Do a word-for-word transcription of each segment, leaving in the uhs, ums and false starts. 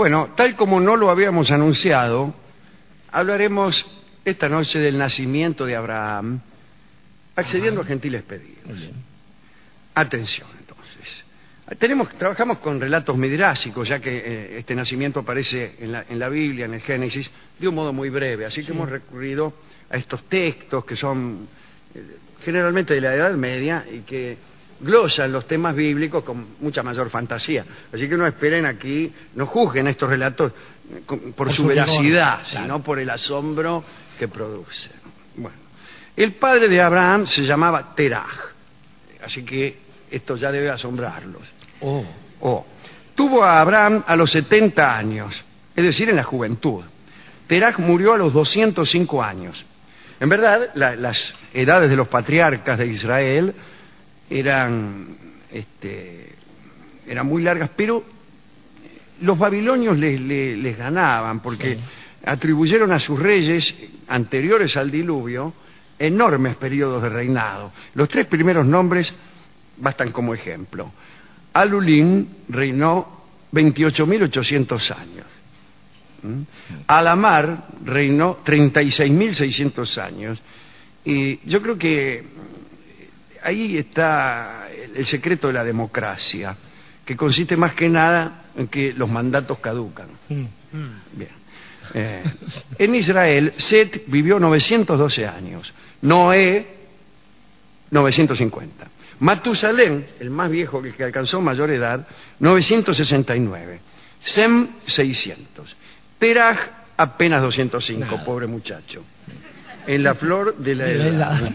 Bueno, tal como no lo habíamos anunciado, hablaremos esta noche del nacimiento de Abraham, accediendo a gentiles pedidos. Atención, entonces. Tenemos, trabajamos con relatos midrásicos, ya que eh, este nacimiento aparece en la, en la Biblia, en el Génesis, de un modo muy breve. Así que sí. hemos recurrido a estos textos que son eh, generalmente de la Edad Media y que glosan los temas bíblicos con mucha mayor fantasía. Así que no esperen aquí, no juzguen estos relatos por, por su veracidad, claro. sino por el asombro que producen. Bueno, el padre de Abraham se llamaba Teraj, así que esto ya debe asombrarlos. Oh. Oh. Tuvo a Abraham a los setenta años, es decir, en la juventud. Teraj murió a los doscientos cinco años. En verdad, la, las edades de los patriarcas de Israel eran, este, eran muy largas, pero los babilonios les, les, les ganaban, porque sí. atribuyeron a sus reyes anteriores al diluvio enormes periodos de reinado. Los tres primeros nombres bastan como ejemplo. Alulín reinó veintiocho mil ochocientos años. ¿Mm? Alamar reinó treinta y seis mil seiscientos años. Y yo creo que ahí está el secreto de la democracia, que consiste más que nada en que los mandatos caducan. Bien. Eh, en Israel, Set vivió novecientos doce años, Noé novecientos cincuenta, Matusalén, el más viejo que alcanzó mayor edad, novecientos sesenta y nueve, Sem seiscientos, Teraj apenas doscientos cinco, Nada. Pobre muchacho, en la flor de la edad.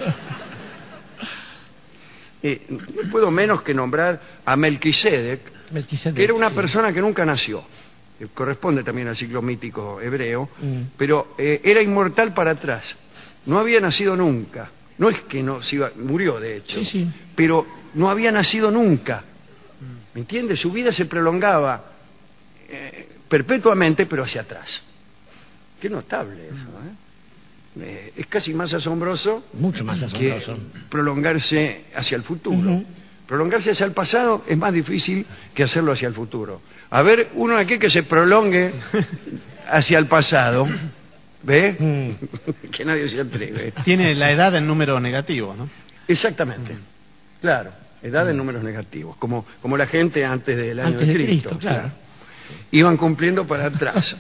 Eh, no puedo menos que nombrar a Melquisedec, Melquisedec que era una sí. persona que nunca nació, que corresponde también al ciclo mítico hebreo, mm. pero eh, era inmortal para atrás, no había nacido nunca, no es que no se iba, murió de hecho, sí, sí. pero no había nacido nunca, ¿me entiendes? Su vida se prolongaba eh, perpetuamente, pero hacia atrás. Qué notable eso, ¿eh? Eh, es casi más asombroso, mucho más asombroso, que prolongarse hacia el futuro. Uh-huh. Prolongarse hacia el pasado es más difícil que hacerlo hacia el futuro. A ver, uno aquí que se prolongue hacia el pasado, ¿ve? Mm. Que nadie se atreve. Tiene la edad en número negativo, ¿no? Exactamente, mm. claro, edad mm. en números negativos, como, como la gente antes del año antes de Cristo, Cristo, claro. claro. Iban cumpliendo para atrás.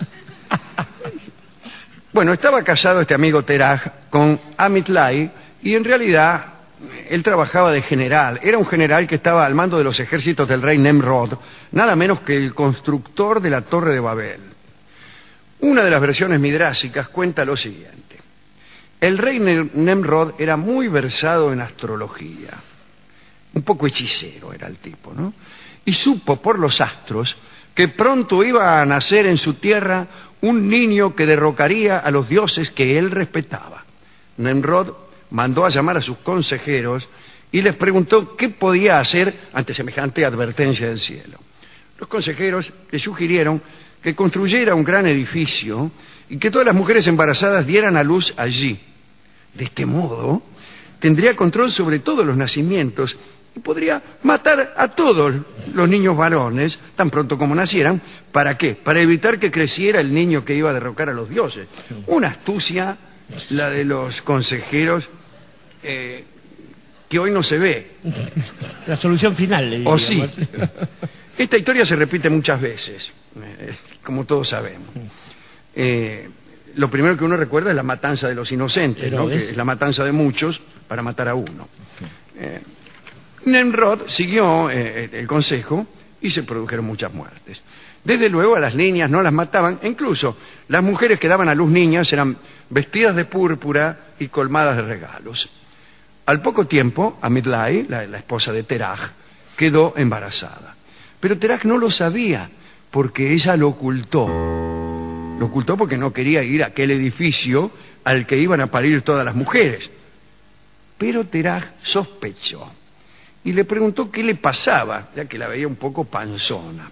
Bueno, estaba casado este amigo Teraj con Amitlai y en realidad él trabajaba de general. Era un general que estaba al mando de los ejércitos del rey Nemrod, nada menos que el constructor de la Torre de Babel. Una de las versiones midrásicas cuenta lo siguiente. El rey Nemrod era muy versado en astrología. Un poco hechicero era el tipo, ¿no? Y supo por los astros que pronto iba a nacer en su tierra un niño que derrocaría a los dioses que él respetaba. Nemrod mandó a llamar a sus consejeros y les preguntó qué podía hacer ante semejante advertencia del cielo. Los consejeros le sugirieron que construyera un gran edificio y que todas las mujeres embarazadas dieran a luz allí. De este modo, tendría control sobre todos los nacimientos y podría matar a todos los niños varones tan pronto como nacieran. ¿Para qué? Para evitar que creciera el niño que iba a derrocar a los dioses. Una astucia, la de los consejeros, eh, que hoy no se ve. La solución final, le digo. O sí. Esta historia se repite muchas veces, eh, como todos sabemos. Eh, lo primero que uno recuerda es la matanza de los inocentes, ¿no? Que es la matanza de muchos para matar a uno. Eh, Nemrod siguió eh, el consejo y se produjeron muchas muertes. Desde luego a las niñas no las mataban, e incluso las mujeres que daban a luz niñas eran vestidas de púrpura y colmadas de regalos. Al poco tiempo, Amitlai, la, la esposa de Teraj, quedó embarazada. Pero Teraj no lo sabía, porque ella lo ocultó. Lo ocultó porque no quería ir a aquel edificio al que iban a parir todas las mujeres. Pero Teraj sospechó y le preguntó qué le pasaba, ya que la veía un poco panzona.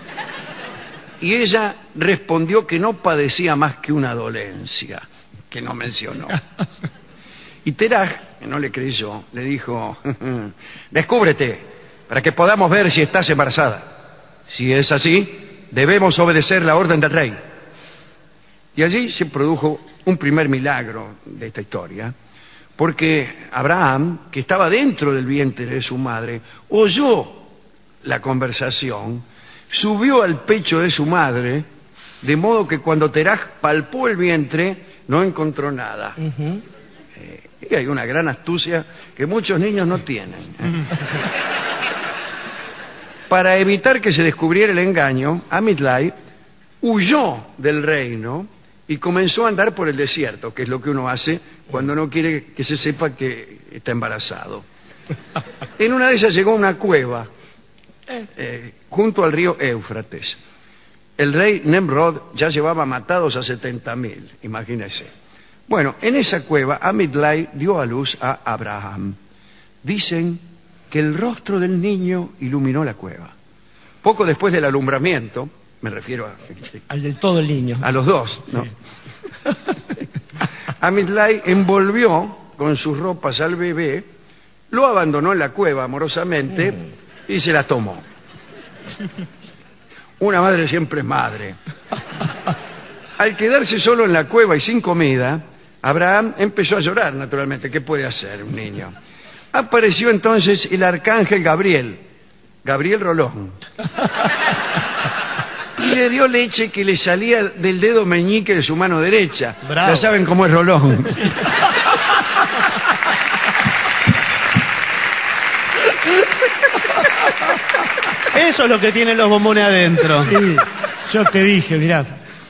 Y ella respondió que no padecía más que una dolencia, que no mencionó. Y Teraj, que no le creyó, le dijo: descúbrete, para que podamos ver si estás embarazada. Si es así, debemos obedecer la orden del rey. Y allí se produjo un primer milagro de esta historia, porque Abraham, que estaba dentro del vientre de su madre, oyó la conversación, subió al pecho de su madre, de modo que cuando Teraj palpó el vientre, no encontró nada. Uh-huh. eh, y hay una gran astucia que muchos niños no tienen. ¿eh? Para evitar que se descubriera el engaño, Amitlai huyó del reino y comenzó a andar por el desierto, que es lo que uno hace cuando no quiere que se sepa que está embarazado. En una de ellas llegó a una cueva eh, junto al río Éufrates. El rey Nemrod ya llevaba matados a setenta mil, imagínese. Bueno, en esa cueva Amitlai dio a luz a Abraham. Dicen que el rostro del niño iluminó la cueva. Poco después del alumbramiento, me refiero a... Al del todo el niño. A los dos, ¿no? Sí. Amitlai envolvió con sus ropas al bebé, lo abandonó en la cueva amorosamente y se la tomó. Una madre siempre es madre. Al quedarse solo en la cueva y sin comida, Abraham empezó a llorar, naturalmente. ¿Qué puede hacer un niño? Apareció entonces el arcángel Gabriel, Gabriel Rolón, y le dio leche que le salía del dedo meñique de su mano derecha. Bravo. Ya saben cómo es Rolón. Eso es lo que tienen los bombones adentro. Sí, yo te dije, mirá.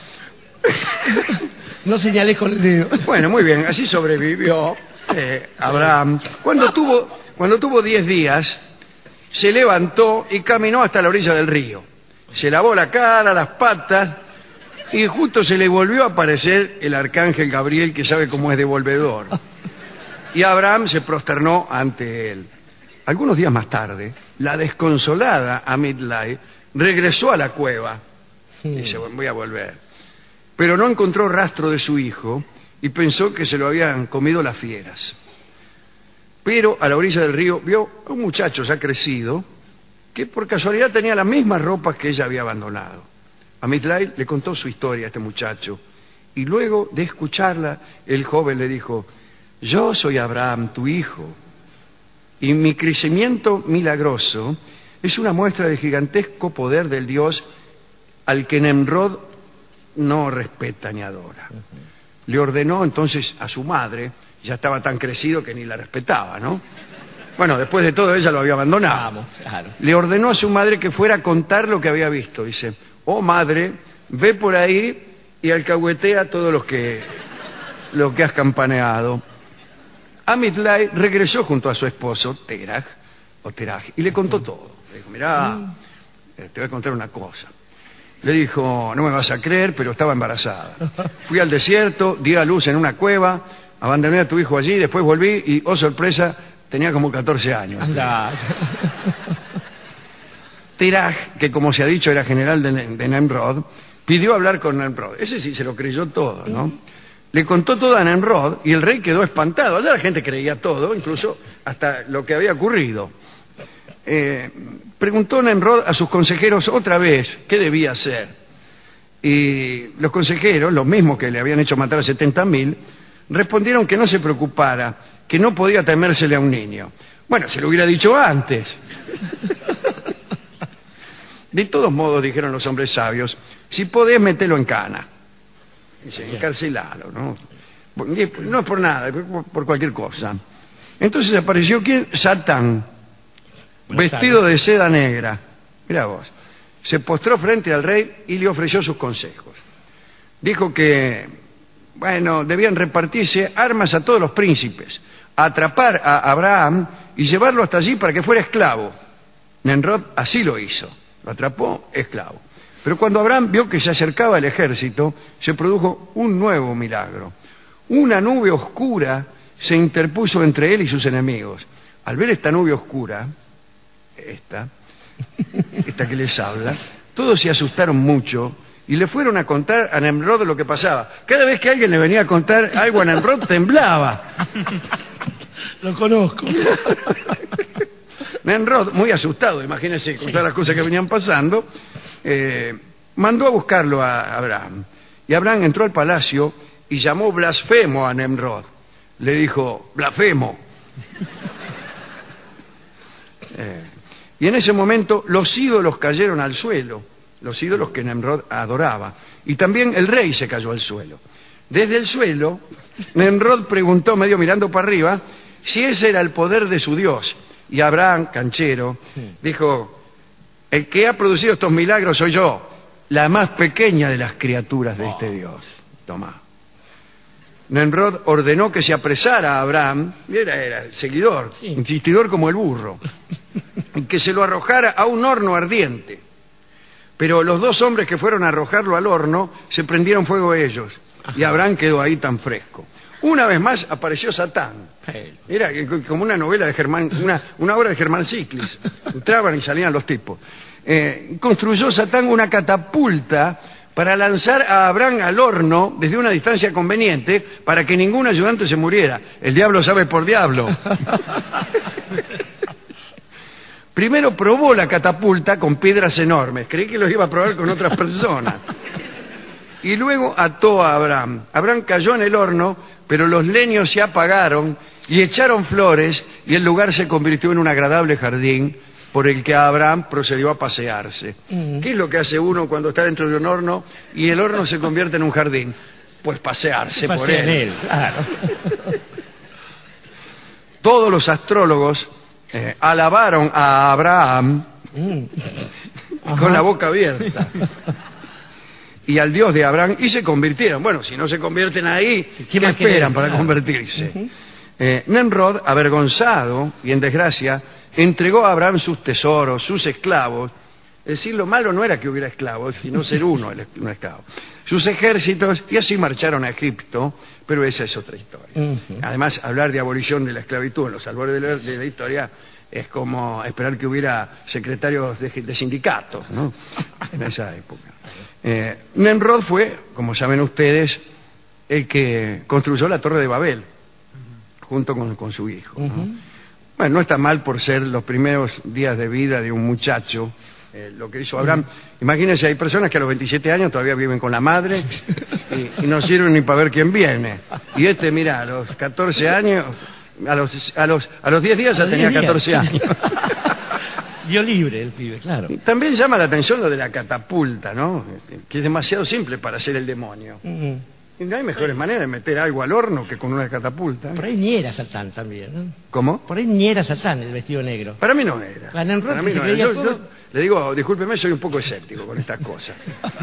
No señalé con el dedo. Bueno, muy bien, así sobrevivió eh, Abraham. Cuando tuvo, cuando tuvo diez días, se levantó y caminó hasta la orilla del río. Se lavó la cara, las patas, y justo se le volvió a aparecer el arcángel Gabriel, que sabe cómo es devolvedor. Y Abraham se prosternó ante él. Algunos días más tarde, la desconsolada Amitlai regresó a la cueva. Dice, voy a volver. Pero no encontró rastro de su hijo y pensó que se lo habían comido las fieras. Pero a la orilla del río vio a un muchacho ya crecido que por casualidad tenía las mismas ropas que ella había abandonado. Amitlai le contó su historia a este muchacho y luego de escucharla, el joven le dijo, yo soy Abraham, tu hijo, y mi crecimiento milagroso es una muestra del gigantesco poder del Dios al que Nemrod no respeta ni adora. Uh-huh. Le ordenó entonces a su madre, ya estaba tan crecido que ni la respetaba, ¿no? Bueno, después de todo ella lo había abandonado. Vamos, claro. Le ordenó a su madre que fuera a contar lo que había visto. Dice, oh madre, ve por ahí y alcahuetea todo lo que, lo que has campaneado. Amitlai regresó junto a su esposo, Teraj, o Teraj, y le contó todo. Le dijo, mirá, te voy a contar una cosa. Le dijo, no me vas a creer, pero estaba embarazada. Fui al desierto, di a luz en una cueva, abandoné a tu hijo allí, después volví y, oh sorpresa, tenía como catorce años. Anda. Teraj, que como se ha dicho era general de, de Nemrod, pidió hablar con Nemrod. Ese sí se lo creyó todo, ¿no? Le contó todo a Nemrod y el rey quedó espantado. Allá la gente creía todo, incluso hasta lo que había ocurrido. Eh, preguntó Nemrod a sus consejeros otra vez qué debía hacer. Y los consejeros, los mismos que le habían hecho matar a setenta mil, respondieron que no se preocupara, que no podía temérsele a un niño. Bueno, se lo hubiera dicho antes. De todos modos, dijeron los hombres sabios, si podés, metelo en cana. Dice, encarcelalo, ¿no? No es por nada, por, por cualquier cosa. Entonces apareció, ¿quién? Satán, vestido de seda negra. Mirá vos. Se postró frente al rey y le ofreció sus consejos. Dijo que, bueno, debían repartirse armas a todos los príncipes, atrapar a Abraham y llevarlo hasta allí para que fuera esclavo. Nemrod así lo hizo. Lo atrapó esclavo. Pero cuando Abraham vio que se acercaba el ejército, se produjo un nuevo milagro. Una nube oscura se interpuso entre él y sus enemigos. Al ver esta nube oscura, esta, esta que les habla, todos se asustaron mucho y le fueron a contar a Nemrod lo que pasaba. Cada vez que alguien le venía a contar algo a Nemrod, temblaba. Lo conozco. Nemrod, muy asustado, imagínense, con todas las cosas que venían pasando, eh, mandó a buscarlo a Abraham. Y Abraham entró al palacio y llamó blasfemo a Nemrod. Le dijo, blasfemo. eh, y en ese momento los ídolos cayeron al suelo, los ídolos que Nemrod adoraba. Y también el rey se cayó al suelo. Desde el suelo, Nemrod preguntó, medio mirando para arriba, si ese era el poder de su Dios. Y Abraham, canchero, dijo, el que ha producido estos milagros soy yo, la más pequeña de las criaturas de este Dios. Toma. Nemrod ordenó que se apresara a Abraham, y era, era seguidor, sí. insistidor como el burro, y que se lo arrojara a un horno ardiente. Pero los dos hombres que fueron a arrojarlo al horno se prendieron fuego ellos, y Abraham quedó ahí tan fresco. Una vez más apareció Satán. Era como una novela de Germán, una, una obra de Germán Ciclis. Entraban y salían los tipos. Eh, construyó Satán una catapulta para lanzar a Abraham al horno desde una distancia conveniente para que ningún ayudante se muriera. El diablo sabe por diablo. Primero probó la catapulta con piedras enormes. Creí que los iba a probar con otras personas. Y luego ató a Abraham. Abraham cayó en el horno, pero los leños se apagaron y echaron flores y el lugar se convirtió en un agradable jardín por el que Abraham procedió a pasearse. Mm. ¿Qué es lo que hace uno cuando está dentro de un horno y el horno se convierte en un jardín? Pues pasearse por él. él claro. Todos los astrólogos eh, alabaron a Abraham mm. con la boca abierta. Y al Dios de Abraham, y se convirtieron. Bueno, si no se convierten ahí, ¿qué, ¿qué esperan para convertirse? Uh-huh. eh, Nemrod, avergonzado y en desgracia, entregó a Abraham sus tesoros, sus esclavos. Es decir, lo malo no era que hubiera esclavos, sino ser uno el un esclavo. Sus ejércitos, y así marcharon a Egipto, pero esa es otra historia. Uh-huh. Además, hablar de abolición de la esclavitud en los albores de la, de la historia es como esperar que hubiera secretarios de, de sindicatos, ¿no? En esa época. Eh, Nemrod fue, como saben ustedes, el que construyó la Torre de Babel, junto con, con su hijo, ¿no? Uh-huh. Bueno, no está mal por ser los primeros días de vida de un muchacho, eh, lo que hizo Abraham. Uh-huh. Imagínense, hay personas que a los veintisiete años todavía viven con la madre y, y no sirven ni para ver quién viene. Y este, mira, a los catorce años, a los, a los, a los diez días ya tenía catorce años. Dio libre el pibe, claro. También llama la atención lo de la catapulta, ¿no? Que es demasiado simple para ser el demonio. Uh-huh. Y no hay mejores maneras de meter algo al horno que con una catapulta. Por ahí ni era Satán también, ¿no? ¿Cómo? Por ahí ni era Satán el vestido negro. Para mí no era. Para mí no era. Yo, yo, le digo, discúlpeme, soy un poco escéptico con estas cosas.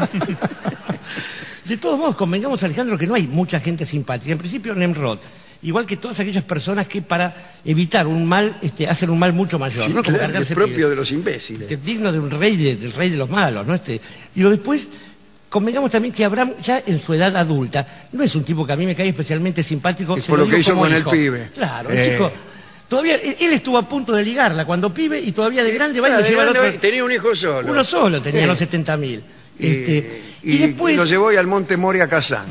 De todos modos, convengamos, Alejandro, que no hay mucha gente simpática. En principio, Nemrod, igual que todas aquellas personas que para evitar un mal, este, hacen un mal mucho mayor, sí, ¿no? Como claro, cargarse es propio pibe, de los imbéciles. Que es digno de un rey, de, del rey de los malos, ¿no? Este, y luego después, convengamos también que Abraham, ya en su edad adulta, no es un tipo que a mí me cae especialmente simpático. Es por lo, lo que hizo con hijo. El pibe. Claro, eh. el chico... Todavía, él estuvo a punto de ligarla cuando pibe y todavía de grande va y lo lleva al otro. Tenía un hijo solo. Uno solo, tenía sí. los setenta mil. Y, este, y, y después... Y lo llevó y al Monte Moria Kazán.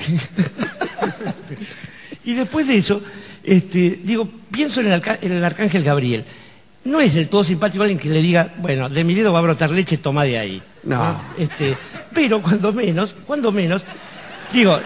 Y después de eso, este, digo, pienso en el, en el arcángel Gabriel. No es del todo simpático alguien que le diga, bueno, de mi dedo va a brotar leche, toma de ahí. No. ¿no? Este, pero cuando menos, cuando menos, digo...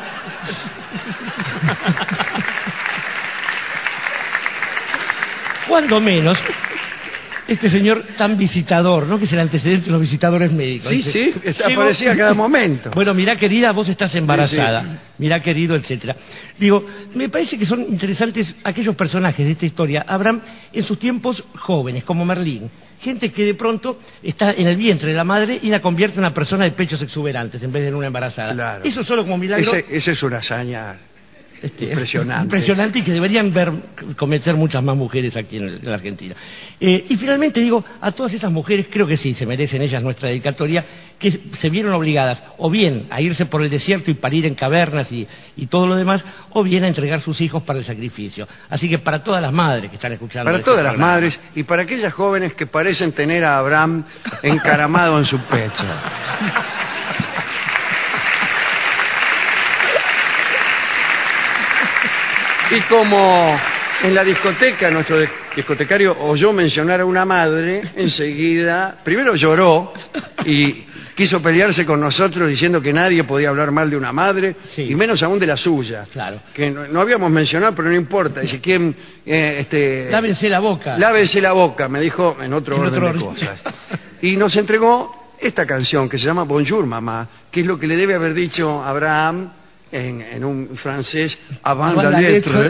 cuando menos, este señor tan visitador, ¿no? Que es el antecedente de los visitadores médicos. Sí, dice, sí, aparecía a cada momento. Bueno, mirá, querida, vos estás embarazada. Sí, sí. Mirá, querido, etcétera. Digo, me parece que son interesantes aquellos personajes de esta historia. Abraham en sus tiempos jóvenes, como Merlín. Gente que de pronto está en el vientre de la madre y la convierte en una persona de pechos exuberantes en vez de en una embarazada. Claro. Eso solo como milagro... Ese, ese es una hazaña... Este, impresionante. Impresionante y que deberían ver cometer muchas más mujeres aquí en, el, en la Argentina. Eh, y finalmente digo, a todas esas mujeres, creo que sí, se merecen ellas nuestra dedicatoria, que se vieron obligadas o bien a irse por el desierto y parir en cavernas y, y todo lo demás, o bien a entregar sus hijos para el sacrificio. Así que para todas las madres que están escuchando... Para este todas programa, las madres y para aquellas jóvenes que parecen tener a Abraham encaramado en su pecho. Y como en la discoteca nuestro discotecario oyó mencionar a una madre, enseguida, primero lloró y, quiso pelearse con nosotros diciendo que nadie podía hablar mal de una madre, Sí. y menos aún de la suya. Claro. Que no, no habíamos mencionado, pero no importa. Dice, ¿quién, eh, este, Lávense la boca. lávese la boca, me dijo en otro En orden otro de orden. cosas. Y nos entregó esta canción que se llama Bonjour, mamá, que es lo que le debe haber dicho Abraham en, en un francés avant la lettre.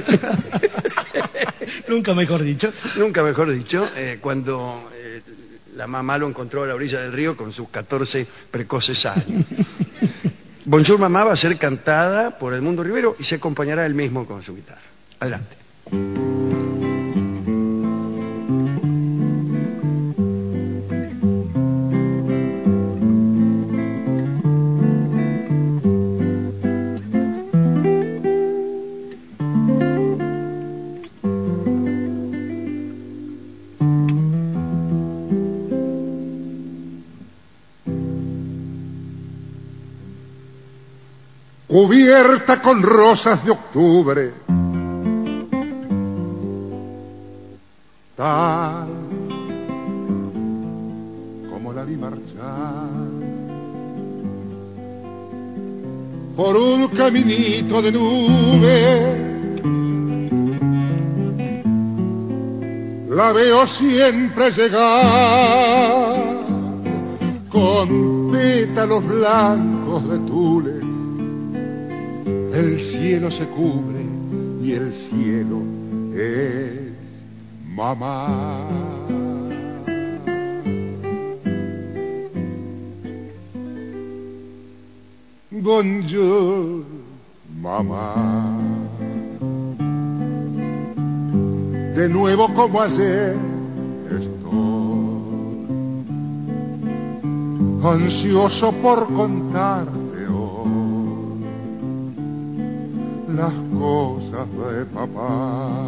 Nunca mejor dicho. Nunca mejor dicho, eh, cuando eh, la mamá lo encontró a la orilla del río con sus catorce precoces años. Bonjour, mamá va a ser cantada por Edmundo Rivero y se acompañará él mismo con su guitarra. Adelante. Cubierta con rosas de octubre, tal como la vi marchar por un caminito de nube, la veo siempre llegar con pétalos blancos de tules. El cielo se cubre y el cielo es mamá. Bonjour, mamá. De nuevo como ayer estoy ansioso por contarte las cosas de papá.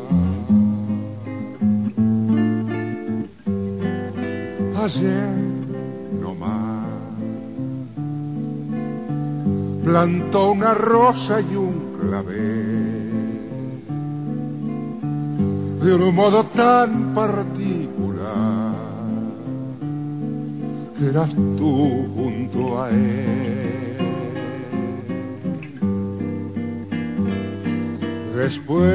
Ayer nomás plantó una rosa y un clavel de un modo tan particular que eras tú junto a él. Después,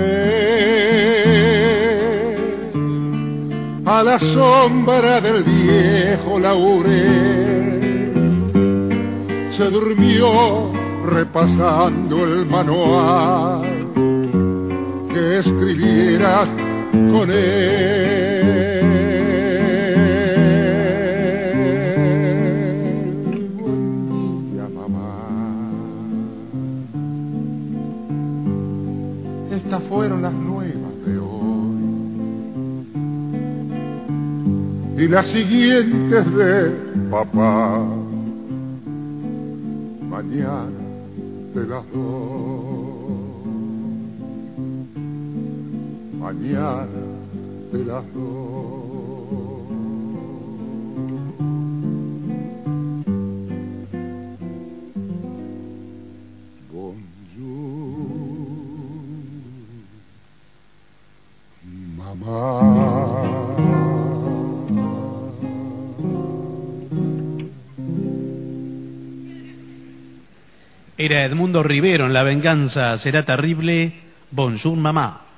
a la sombra del viejo laurel, se durmió repasando el manual que escribieras con él. Buen día, mamá. Estas fueron las nuevas de hoy y las siguientes de papá. Mañana te las doy, mañana te las doy. Era Edmundo Rivero en La venganza será terrible. Bonjour, mamá.